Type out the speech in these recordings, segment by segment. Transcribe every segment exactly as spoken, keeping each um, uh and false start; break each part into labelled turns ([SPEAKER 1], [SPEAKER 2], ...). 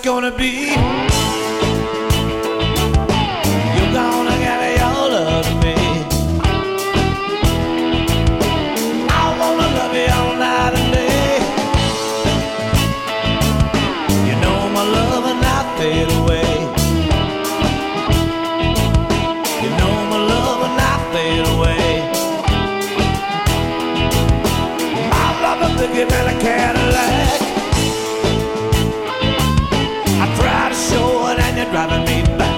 [SPEAKER 1] gonna be. You're gonna get your love to me. I wanna love you all night and day. You know my love and I fade away. You know my love and I fade away. My love is bigger than a Cadillac. I try to show it and you're driving me back.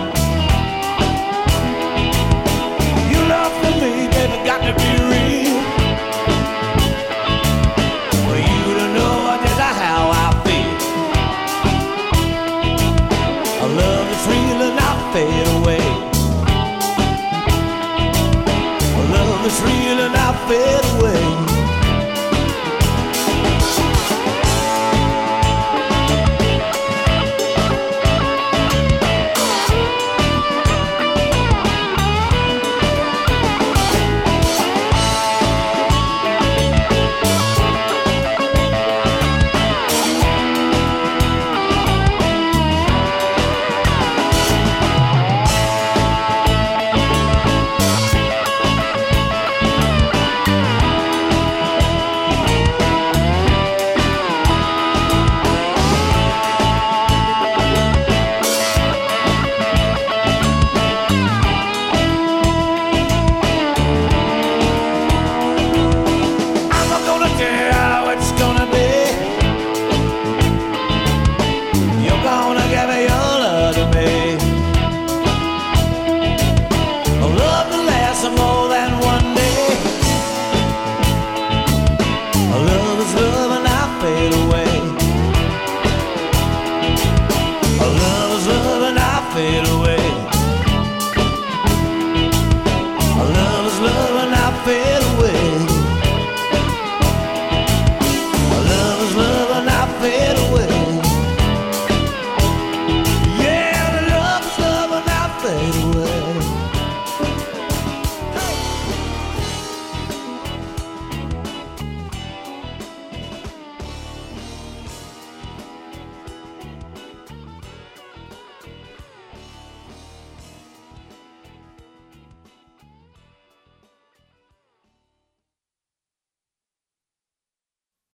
[SPEAKER 1] Your love for me, baby, got to be real. For you to know just how I feel. A love that's real and I fade away. A love that's real and I fade away. More than one day. Love is love and I fade away. Love is love and I fade away. Love is love and I fade away.